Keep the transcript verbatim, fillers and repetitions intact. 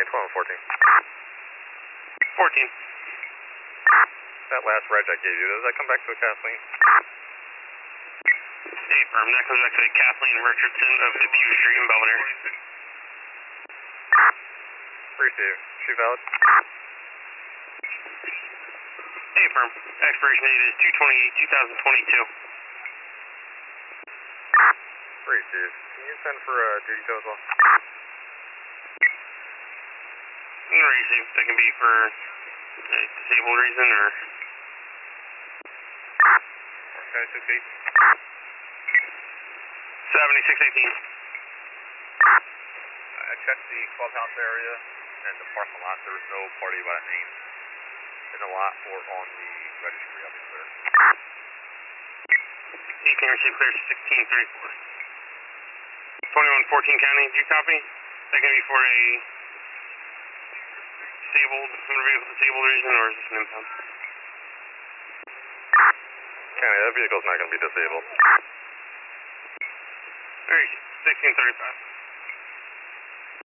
twelve and fourteen. fourteen. That last reg I gave you, does that come back to a Kathleen? Hey, firm, that comes back to a Kathleen Richardson of Ibu Street in Belvedere. Receive. She valid? Hey, firm, expiration date is two twenty-eight, twenty twenty-two. Receive. Can you send for a duty tow as well? Receive. That can be for a disabled reason or... Okay, six eight. seventy-six eighteen. I checked the clubhouse area and the parking lot. There was no party by that name in the lot or on the registry. I'll be clear. eighteen receive clear sixteen thirty-four. twenty-one fourteen County, do you copy? That can be for a disabled, motor vehicle disabled reason, or is this an impound? County, that vehicle's not going to be disabled. Alright, sixteen thirty-five.